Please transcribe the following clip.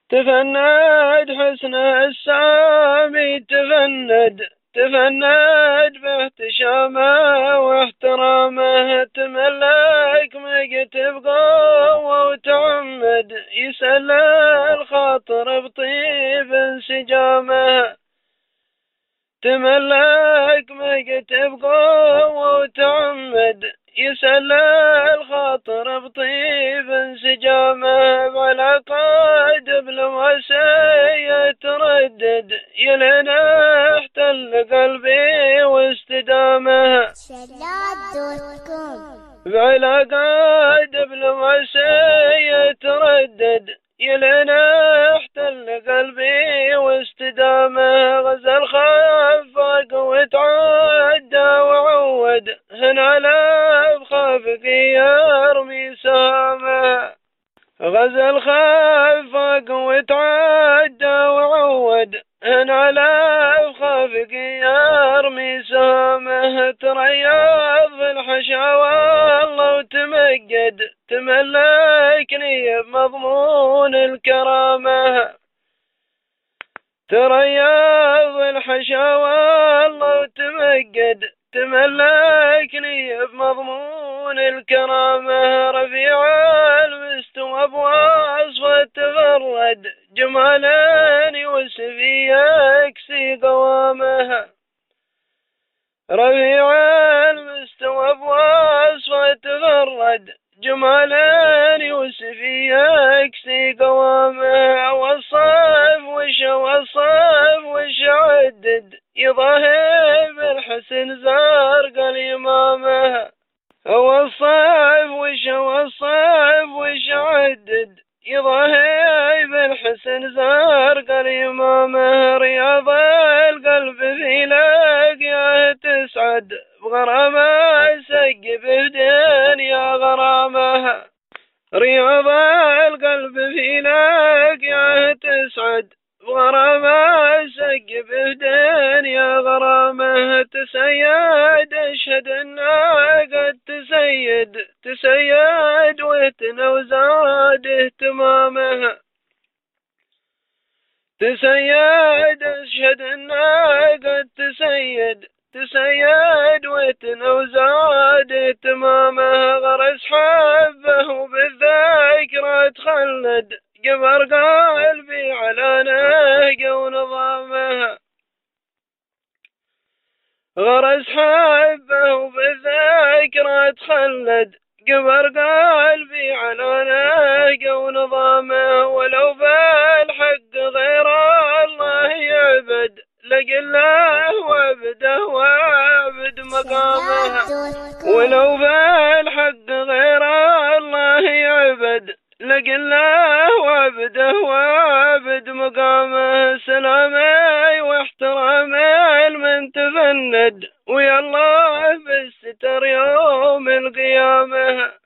تفند حسن السامي تفند باحتشامه واحترامه، تملك مكتب قوة وتعمد يسأل الخاطر بطيب انسجامه، تملك مكتب قوة وتعمد يسأل الخاطر بطيب انسجامه، على قاد بالوسية تردد يلين احتل قلبي واستدامه. على قاد بالوسية تردد يلين احتل قلبي واستدامه، غزل خفق وتعدى وعود هنا لا بخافق يرمي سامه، غزل خفق وتعدى وعود هنا لا بخافق يرمي سامه، تريض بالحشا والله وتمجد تملكني بمضمون الكرامه، تريض الحشا والله وتمجد تملكني بمضمون الكرامه، رفيع المستوى بوصفه تفرد جمالا يوسف يكسي قوامه، رفيع المستوى بوصفه تفرد جمالا يوسف يكسي قوامه، والصف وش عدد يضاهي بالحسن زرق الإمامه، والصف وش عدد يضاهي بالحسن زرق الإمامه، رياض القلب في لاقيه تسعد بغرامه سقف دنيا غرامه، رياض القلب في لاقيه تسعد بغرامه سقف دنيا غرامه، تسيد اشهد انها قد تسيد واهتنا وزاد اهتمامه، تسيد اشهد انها قد تسيد واهتنا وزاد اهتمامه، غرس حبه وبالذكرى تخلد قبر قلبي على نهجه ونظامه، غرس حبه وبالذكرى تخلد قبر قلبي على نهجه ونظامه، ولو بالحق غير الله يعبد لقله وعبده وعبد مقامه، ولو بالحق غير الله يعبد لقله وعبده وعبد مقامه، سلامي واحترامي من تفند ويا الله بالستر يوم القيامه.